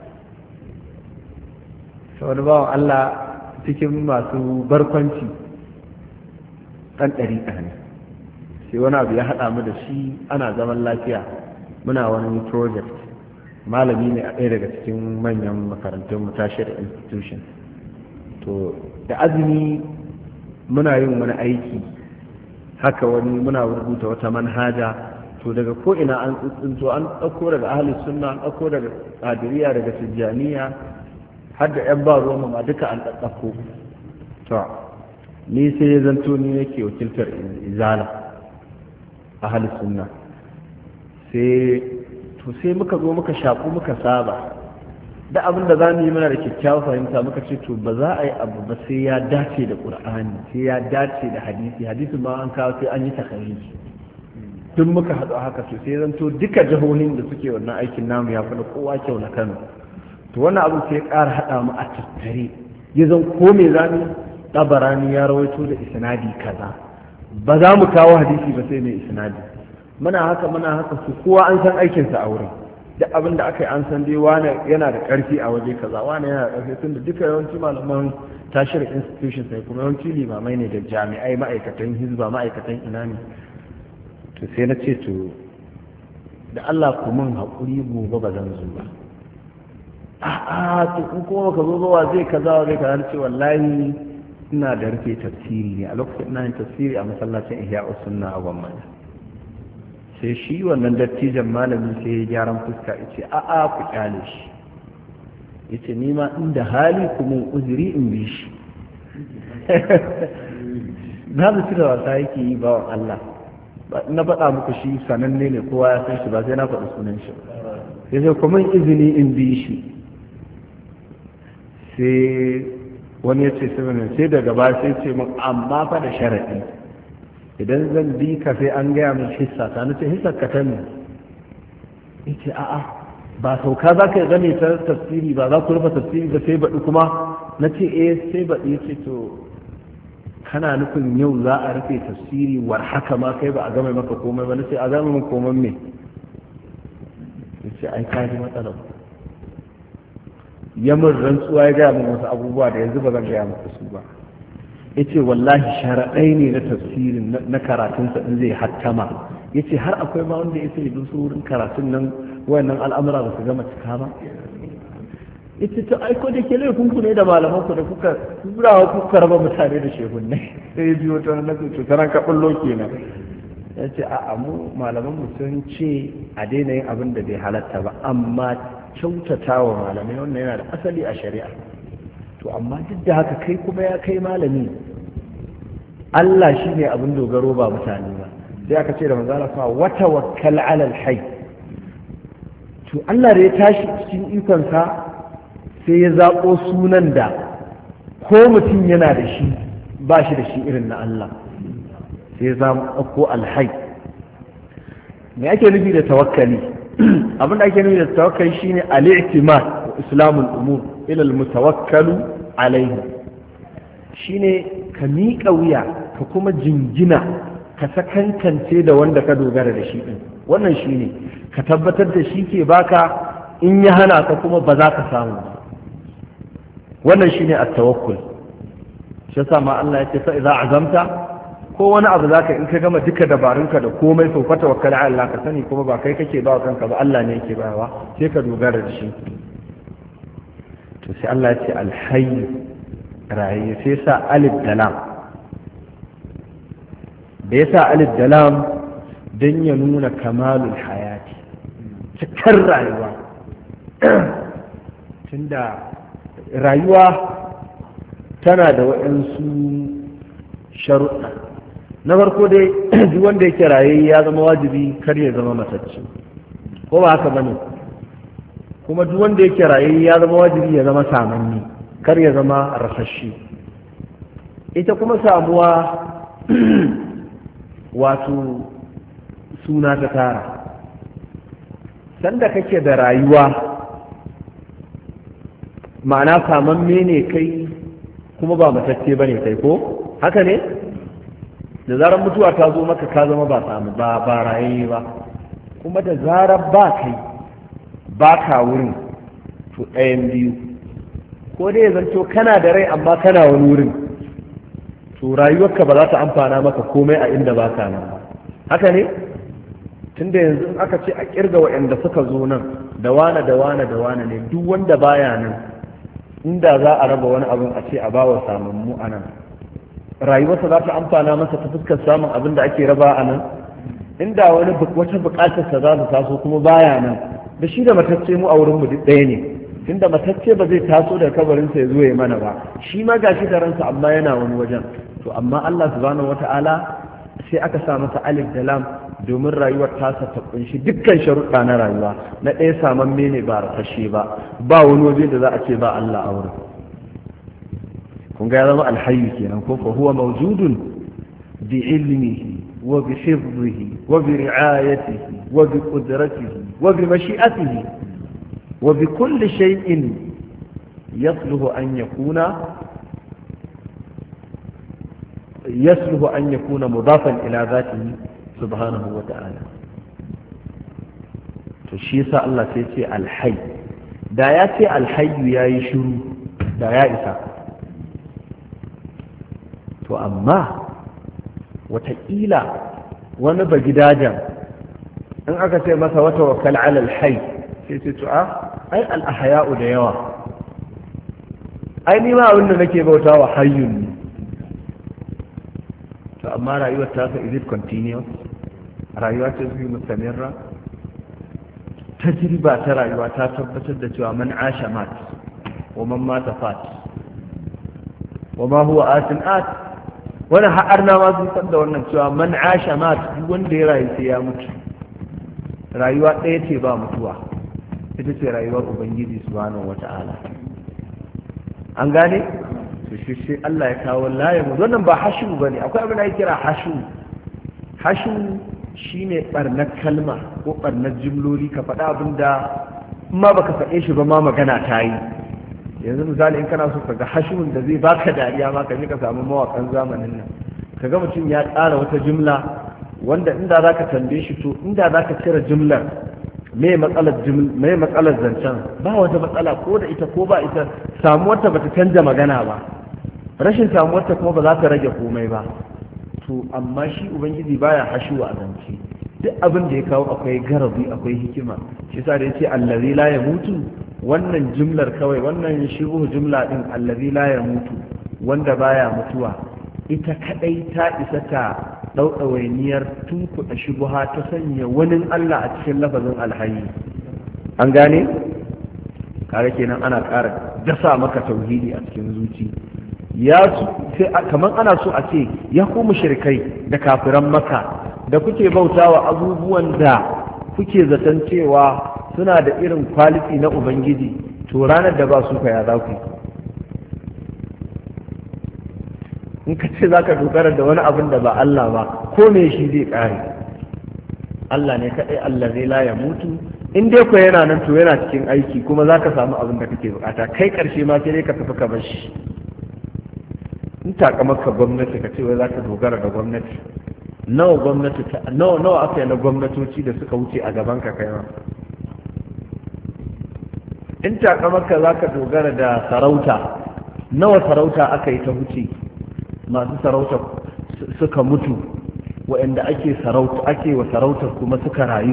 [SPEAKER 1] Sau wani bawan Allah cikin masu barkwanci ɗan ɗariƙa ne, sai wani abu ya haɗa mu da shi ana zaman lafiya muna wani project. Malami ne a ɗaya daga cikin manyan makarantun mu tashir institution. To da azumi muna yin wani aiki haka, wani muna rubuta wata manhaja. To daga ko ina an tsuntsunto, an ɗauko daga ahli sunna, an ɗauko daga qadiriyya, daga tijjaniya, har da yan ba roma ma duka an ɗaɗɗako. To ni sai ya zanto ni yake wakiltar izala ahli sunna. Sai to sai muka zo muka shaku muka saba da abin da za mu yi mana da kyakkyawar fahimta, muka ce to ba za a yi abu ba sai ya dace da ƙur'ani, sai ya dace da hadisi. Hadisin ma an kawo sai an yi takariji. Duk muka haɗu haka, to sai zanto duka jihohin da suke wannan aikin namu ya faɗi kowa kyau na Kano. To wannan abin sai ya ƙara haɗa mu a tattare, ya zan ko me za mu Tabarani ya rawaito da isnadi kaza, ba za mu kawo hadisi ba sai mai isnadi. Muna haka muna haka, su kowa an san aikinsa a wurin. Duk abin da aka yi an san dai wane yana da ƙarfi a waje kaza, wane yana da ƙarfi, tun da duka yawanci malaman tashir institution sai kuma yawanci limamai ne da jami'ai, ma'aikatan hizba, ma'aikatan ina ne. To sai na ce to da Allah ku mun haƙuri, gobe ba zan zo ba. A'a to in kuma ka zo ba zai kaza wa zai kaza. Ce wallahi ina da rufe tafsiri ne a lokacin ina yin tafsiri a masallacin Ihya'us Sunna a Gwamnati. Sai shi wannan dattijan malami sai ya gyaran fuska ya ce a'a ku kyale shi, ya ce nima inda hali kuma uzuri in bi shi. Na zaci da wasa yake yi bawan Allah, na faɗa muku shi sananne ne kowa ya san shi, ba sai na faɗi sunan shi. Ya ce kuma izini in bi shi. Sai wani ya ce sai daga ba sai ce min amma fa da sharaɗi, idan zan bi ka sai an gaya min hissa ta. Na ce hissar ka ta ne? Ya ce a'a ba sauka za ka gane ta tafsiri ba, za ku rufe tafsiri ba sai baɗi kuma. Na ce eh sai baɗi. Ya ce to kana nufin yau za a rufe tafsiri war haka ma kai ba a gama maka komai ba? Na ce a gama min komai me? Ya ce ai ka ji matsalar. Ya min rantsuwa ya gaya min wasu abubuwa da yanzu ba zan gaya maka su ba. Ya ce wallahi sharaɗai ne na tafsirin na karatunsa in zai hattama. Ya ce har akwai ma wanda ya sai su wurin karatun nan wayannan al'amura ba su gama cika ba. Ya ce to aiko da ke laifin ku ne da malaman ku da kuka turawa kuka raba mutane da shehunnai. Sai ya biyo ta na to taran ka bullo kenan. Ya ce a'a mu malaman mu sun ce a daina yin abin da bai halatta ba, amma kyautata wa malamai wannan yana da asali a shari'a. To amma duk da haka kai kuma ya kai malami, Allah shi ne abin dogaro ba mutane ba. Sai aka ce da manzo Allah fa wa tawakkal ala al-hayy. To Allah da ya tashi cikin ikonsa sai ya zabo sunan da ko mutum yana da shi ba shi da shi irin na Allah. Sai ya zabo al-hayy. Me ake nufi da tawakkali? Abin da ake nufi da tawakkali shine al-i'timad wa islamul umur ila al-mutawakkalu alaihi, shine ka miƙa wuya ka kuma jingina ka sakankance da wanda ka dogara da shi din. Wannan shine ka tabbatar da shi ke baka, in ya hana ka kuma ba za ka samu ba. Wannan shine at-tawakkul. Shi yasa ma Allah ya ce fa idza azamta, ko wani abu zaka in ka gama duka dabarunka da komai to fa tawakkal ala Allah, ka sani kuma ba kai kake ba kanka ba, Allah ne yake bawa, sai ka dogara da shi. To sai Allah ya ce alhayy, rayi, sai sa alif da lam. Da yasa alif da lam dan ya nuna kamalul hayati, cikar rayuwa. tunda rayuwa tana da waɗansu sharuɗa. Na farko dai duk wanda yake raye ya zama wajibi kar ya zama matacce, ko ba haka bane? kuma duk wanda yake raye ya zama wajibi ya zama samanni, kar ya zama rasashe. ita kuma samuwa wato suna ta tara. sanda kake da rayuwa ma'ana samamme ne kai kuma ba matacce ba ne kai, ko haka ne? da zarar mutuwa ta zo maka ka zama ba samu ba ba raye ba. kuma da zarar ba kai ba ka wurin, to ɗayan biyu, ko dai zanto kana da rai amma kana wani wurin, to rayuwarka ba za ta amfana maka komai a inda ba ka nan ba, haka ne? tunda yanzu in aka ce a kirga waɗanda suka zo nan da wane da wane da wane ne, duk wanda baya nan inda za a raba wani abin a ce a bawa samammu a nan, rayuwarsa za ta amfana masa ta fuskar samun abin da ake raba a nan? inda wani wata buƙatarsa za ta taso kuma baya nan, da shi da matacce mu a wurin mu duk ɗaya ne, tunda matacce ba zai taso daga kabarinsa ya zo ya mana ba, shi ma gashi da ransa amma yana wani wajen. to amma Allah subhanahu wata'ala sai aka sa masa alif da lam domin rayuwar tasa ta kunshi dukkan sharuɗa na rayuwa. na ɗaya samamme ne ba rasashe ba, ba wani waje da za a ce ba Allah a wurin. kun ga ya zama alhayyu kenan, ko fa huwa mawjudun bi ilmihi wa bi hifzihi wa bi ri'ayatihi wa bi qudratihi wa bi mashi'atihi wa bi kulli shay'in yasluhu an yakuna yasluhu an yakuna mudafan ila zatihi subhanahu wa ta'ala. to shi yasa Allah sai ce alhayy. da ya ce alhayyu yayi shiru da ya isa. to amma wataƙila wani ba gidajen in aka ce masa wata wakal ala alhayy sai ce to a ai al-ahya'u da yawa, ai ni ma abin da nake bautawa hayyun ne. to amma rayuwar ta sa is it continuous? rayuwa ce su mustamirra? tajriba ta rayuwa ta tabbatar da cewa man asha mat wa man mata fat wa ma huwa atin at. wani har na ma sun san da wannan cewa man asha mat, duk wanda ya rayu sai ya mutu. rayuwa ɗaya ce ba mutuwa, ita ce rayuwar ubangiji subhanahu wata'ala. an gane? to shi sai Allah ya kawo layin wannan ba hashu bane, akwai abin da ake kira hashu. hashu shine barnar kalma ko barnar jimloli, ka faɗa abin da ma baka faɗe shi ba ma magana ta yi. yanzu misali in kana so ka ga hashun da zai baka dariya ma ka je ka samu mawakan zamanin nan, ka ga mutum ya tsara wata jimla wanda inda zaka tambaye shi to inda zaka cire jimlar me matsalar me matsalar zancen, ba wata matsala ko da ita ko ba ita, samuwarta bata canja magana ba, rashin samuwarta kuma ba za ta rage komai ba. to amma shi ubangiji baya hashuwa a zance, duk abin da ya kawo akwai garabi akwai hikima. shi yasa da yace allazi la yamutu, wannan jumlar kawai, wannan shibuhu jumla din allazi la yamutu, wanda baya mutuwa, ita kadai ta isa ta ɗauɗawainiyar tunkuɗa shubuha ta sanya wani Allah a cikin lafazin alhayi. an gane? kare kenan ana ƙara dasa maka tauhidi a cikin zuci. ya sai kamar ana so a ce ya ku mushrikai da kafiran maka da kuke bautawa abubuwan da kuke zaton cewa suna da irin kwaliti na ubangiji, to ranar da ba su ka ya za ku in ka ce za ka dogara da wani abin da ba Allah ba, ko me shi zai ƙare. Allah ne kaɗai Allah zai la ya mutu, in dai ku yana nan to yana cikin aiki kuma za ka samu abin da kake bukata, kai ƙarshe ma sai dai ka tafi ka bar shi. in takamaka gwamnati ka ce wai za ka dogara da gwamnati, nawa gwamnati nawa nawa aka yi na gwamnatoci da suka wuce a gaban ka kai ma. in takamaka za ka dogara da sarauta, nawa sarauta aka yi ta wuce, masu sarauta suka mutu, waɗanda ake sarauta ake wa sarautar kuma suka rayu.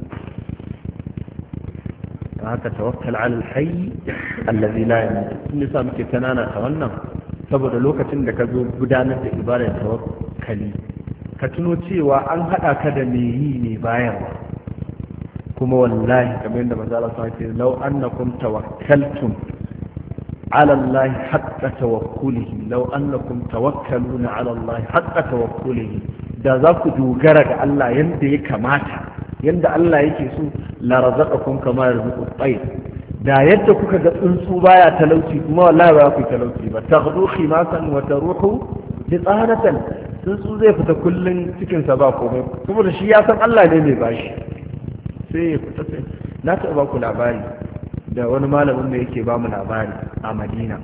[SPEAKER 1] haka tawakkal ala alhayy allazi la yamut. in yasa muke tanana ta wannan saboda lokacin da ka zo gudanar da ibadar tawakkali ka tuno cewa an haɗa ka da me yi ne bayarwa. kuma wallahi kamar yadda manzo Allah ya ce law annakum tawakkaltum ala Allah haqqa tawakkulihi law annakum tawakkaluna ala Allah haqqa tawakkulihi da za ku dogara ga Allah yanda ya kamata yanda Allah yake so la razaqakum kama yarzuqu at-tayr da yadda kuka ga tsuntsu baya talauci kuma wallahi ba ku talauci ba taghdu khimasan wa taruhu bitanatan tsuntsu zai fita kullun cikin sa ba komai saboda shi ya san Allah ne mai bashi sai ya fita sai na taɓa ba ku labari da wani malamin da yake ba mu labari a Madina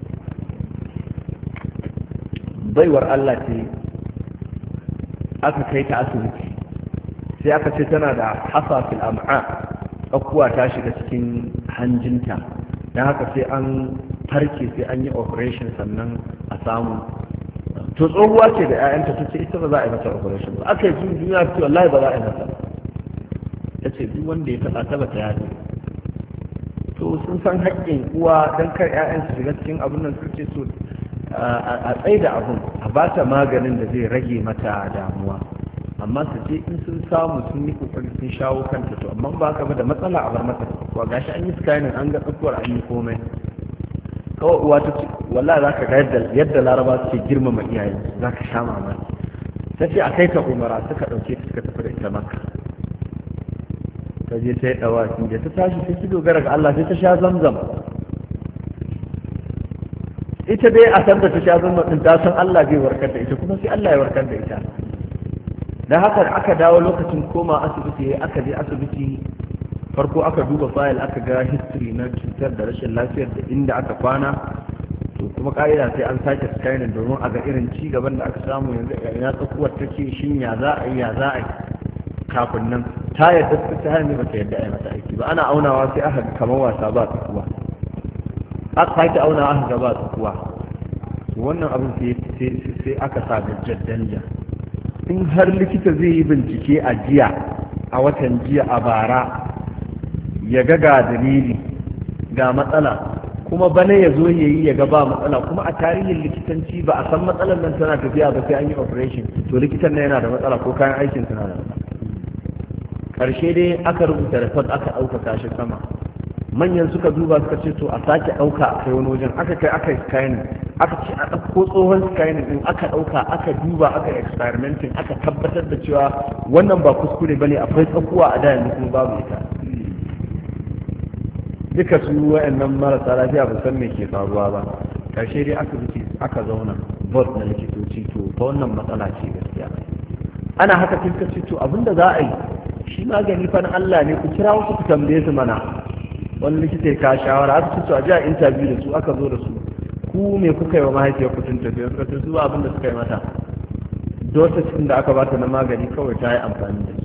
[SPEAKER 1] baiwar Allah ce aka kai ta asibiti sai aka ce tana da hasafil am'a tsakuwa ta shiga cikin hanjinta don haka sai an farke sai an yi operation sannan a samu to tsohuwa ce da 'ya'yanta ta ce ita ba za a yi mata operation ba aka yi jin duniya ce wallahi ba za a yi mata ta ce duk wanda ya taɓa ta bata yaɗe to sun san haƙƙin uwa don kar 'ya'yan su shiga cikin abin nan suka ce to a tsaye da abin a ba ta maganin da zai rage mata damuwa amma su je in sun samu sun yi kokari sun shawo kanta to amma ba ka ba da matsala a bar mata kuwa gashi an yi scanning an ga tsakuwar an yi komai kawai uwa ta ce wallahi zaka ga yadda yadda laraba suke girmama iyayen zaka sha mamaki ta ce a kai ta umara suka dauke ta suka tafi da ita makka ta je ta yi dawaki da ta tashi sai ta dogara ga Allah sai ta sha zamzam ita dai a san da ta sha zamzam din ta san Allah zai warkar da ita kuma sai Allah ya warkar da ita da haka aka dawo lokacin koma asibiti aka je asibiti farko aka duba fayil aka ga history na cutar da rashin lafiyar da inda aka kwana to kuma ka'ida sai an sake scanning domin a ga irin ci gaban da aka samu yanzu ina tsakuwar take shin ya za a yi ya za a yi kafin nan ta yadda ta ta hanyar ba ta yadda a yi mata aiki ba ana aunawa sai aka kamar wasa ba tsakuwa aka sake aunawa aka ga ba tsakuwa wannan abin sai aka sa gajjar danja in har likita zai yi bincike a jiya a watan jiya a bara ya ga ga dalili ga matsala kuma bana ya zo ya yi ya ga ba matsala kuma a tarihin likitanci ba a san matsalar nan tana tafiya ba sai an yi operation to likitan nan yana da matsala ko kayan aikin suna da matsala karshe dai aka rubuta report aka ɗaukaka shi sama manyan suka duba suka ce to a sake ɗauka a kai wani wajen aka kai aka yi scanning aka ce a ɗauko tsohon scanning din aka ɗauka aka duba aka experimenting aka tabbatar da cewa wannan ba kuskure bane akwai tsakuwa a da yanzu kuma babu ita duka su wa'annan marasa lafiya ba san me ke faruwa ba karshe dai asibiti aka zauna board na likitoci to ta wannan matsala ce gaskiya ana haka kin ce to abinda za a yi shi magani fa na Allah ne ku kira wasu ku tambaye su mana wani likita ya ka shawara aka ce to a ji a interview da su aka zo da su ku me kuka yi wa mahaifiyar ku tun tafiya suka ce su ba abin da suka yi mata dosage da aka bata na magani kawai ta yi amfani da su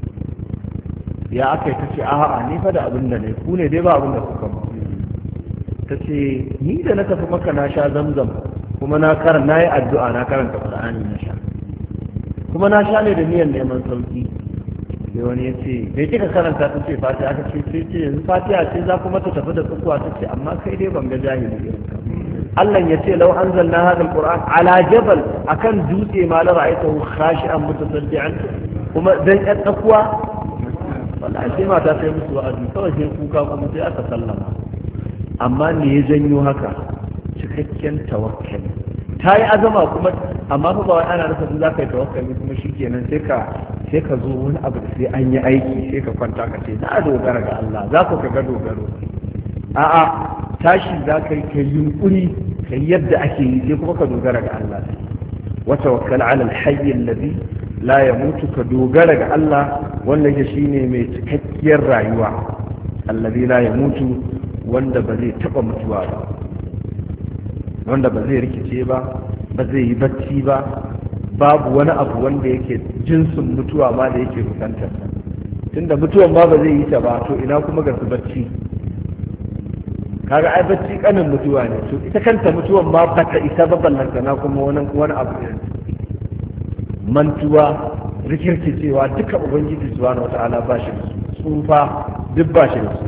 [SPEAKER 1] ya aka yi ta ce a'a ni fa da abin da ne ku ne dai ba abin da kuka ba ta ce ni da na tafi maka na sha zamzam kuma na karan na yi addu'a na karanta qur'ani na sha kuma na sha ne da niyyar neman sauki sai wani ya ce bai kika karanta ta ce fatiha aka ce sai ce yanzu fatiha ce za kuma ta tafi da tsakuwa ta ce amma kai dai ban ga jahili irin ka Allah ya ce lau anzalna hadha alquran ala jabal akan dutse ma la ra'aytahu khashi'an mutasaddian kuma dan ya tsakuwa wallahi sai mata sai musu wa'azi kawai sai kuka kuma sai aka sallama amma me ya janyo haka cikakken tawakkali ta yi azama kuma amma fa ba wai ana nufin za ka yi tawakkali kuma shikenan sai ka sai ka zo wani abu da sai an yi aiki sai ka kwanta ka ce na dogara ga Allah za ku ka ga dogaro a'a tashi za ka yi ka yunkuri ka yadda ake yi sai kuma ka dogara ga Allah wa tawakkal ala al-hayy alladhi la yamutu ka dogara ga Allah wanda yake shine mai cikakkiyar rayuwa alladhi la yamutu wanda ba zai taba mutuwa ba wanda ba zai rikice ba ba zai yi bacci ba babu wani abu wanda yake jinsin mutuwa ma da yake bukantar tunda mutuwan ma ba zai yi ta ba to ina kuma ga su bacci kaga ai bacci kanin mutuwa ne to ita kanta mutuwan ma ba ta isa ba ballanta na kuma wani wani abu irin mantuwa rikirkicewa duka ubangiji subhanahu wata'ala ba shi da su tsufa duk ba shi da su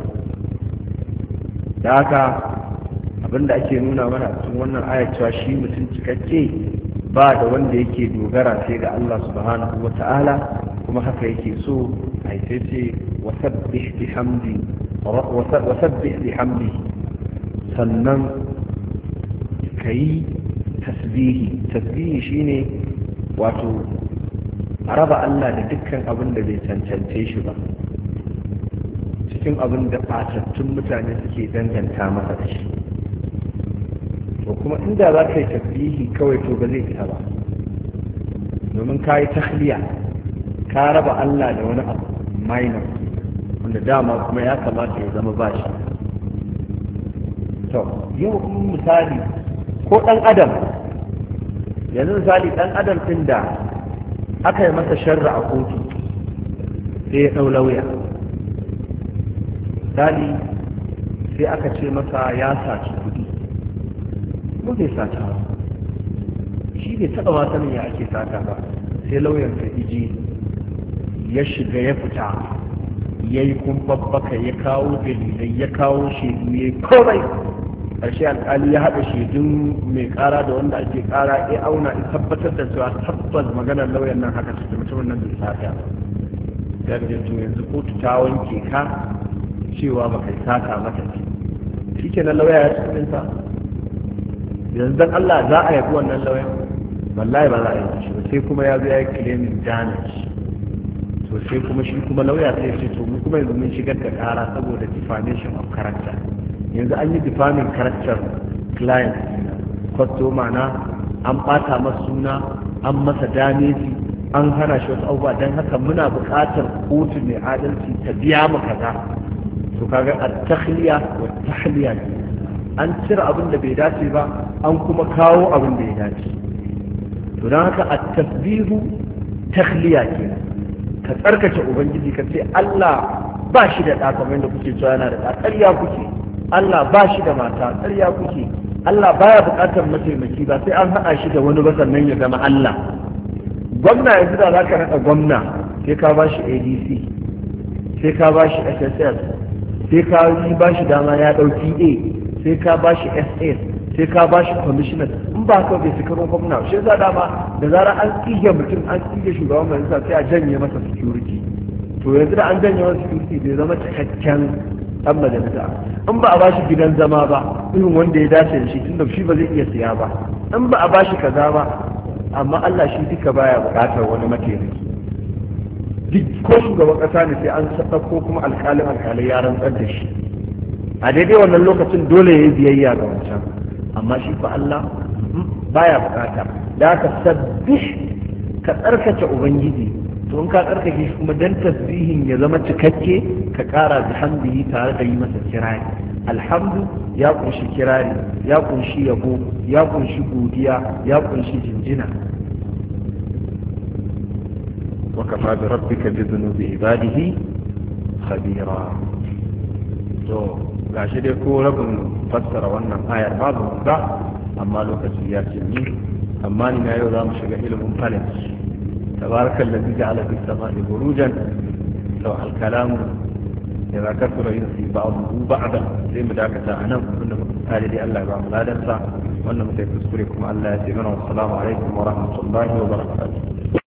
[SPEAKER 1] da haka abinda ake nuna mana cikin wannan ayat cewa shi mutum cikakke ba da wanda yake dogara sai ga Allah subhanahu wata'ala kuma kuma haka yake so ai sai ce wasabbih bihamdi wasabbih bihamdi sannan kai tasbihi tasbihi shine wato a raba Allah da dukkan abin da bai cancance shi ba cikin abin da ɓatattun mutane suke danganta masa da shi to kuma inda za ka yi tasbihi kawai to ba zai fita ba domin ka yi tahliya ka raba Allah da wani abu minor wanda dama kuma ya kamata ya zama ba shi to yau misali ko ɗan adam yanzu misali ɗan adam ɗin da aka yi masa sharra a kotu sai ya ɗau lauya misali sai aka ce masa ya saci kuɗi ko bai sata ba shi bai taɓa ma sanin ya ake sata ba sai lauyan sa iji ya shiga ya fita ya yi kumbabbaka ya kawo dalilai ya kawo shaidu ya yi komai ƙarshe alƙali ya haɗa shaidun mai ƙara da wanda ake ƙara ya auna ya tabbatar da cewa tabbas maganar lauyan nan haka cikin mutumin nan bai sata ba ya ga yanzu kotu ta wanke ka cewa ba kai saka mata ce shi ke nan lauya ya ci kudinsa yanzu dan Allah za a yabi wannan lauyan wallahi ba za a yi shi ba sai kuma ya zo ya yi claiming damage to sai kuma shi kuma lauya sai ce to mu kuma yanzu mun shigar da kara saboda defamation of character yanzu an yi defaming character client customer na an bata masa suna an masa damage an hana shi wasu abubuwa don haka muna buƙatar kotu mai adalci ta biya mu kaza to kaga at-takhliya wa tahliya an cire abin da bai dace ba an kuma kawo abin da ya dace to don haka at-tasbihu takhliya ke ka tsarkake ubangiji ka ce Allah ba shi da ɗa kamar yadda kuke cewa yana da ɗa ƙarya kuke Allah ba shi da mata ƙarya kuke Allah baya buƙatar mataimaki ba sai an haɗa shi da wani ba sannan ya zama Allah gwamna yanzu da za ka naɗa gwamna sai ka ba shi A D C sai ka ba shi S S S sai ka yi ba shi dama ya ɗauki A sai ka ba shi S S sai ka ba shi commissioner in ba ka bai sikarin gwamna shi za dama da zarar an tsige mutum an tsige shugaban majalisa sai a janye masa security to yanzu da an janye masa security bai zama cikakken dan majalisa in ba a ba shi gidan zama ba irin wanda ya dace da shi tunda shi ba zai iya siya ba in ba a ba shi kaza ba amma Allah shi duka baya buƙatar wani mataimaki duk ko shugaban ƙasa ne sai an ko kuma alƙalin alƙalai ya rantsar da shi a daidai wannan lokacin dole ya yi biyayya ga wancan amma shi fa Allah baya buƙata da ka sabbih ka tsarkake ubangiji to in ka tsarkake shi kuma dan tasbihin ya zama cikakke ka ƙara bihamdihi tare da yi masa kirari alhamdu ya kunshi kirari ya kunshi yabo ya kunshi godiya ya kunshi jinjina وكفى بربك بذنوب عباده خبيرا to gashi dai ko rabin fassara wannan ayar babu ba amma lokaci ya ce ni amma ni na yau za mu shiga ilimin falak tabarakal ladhi ja'ala fis samai burujan to al kalam idza kasura yusi ba'dahu ba'da sai mu dakata anan inda muka tare dai Allah ya ba mu ladansa wannan mutai kuskure kuma Allah ya ce mana assalamu alaikum wa rahmatullahi wa barakatuh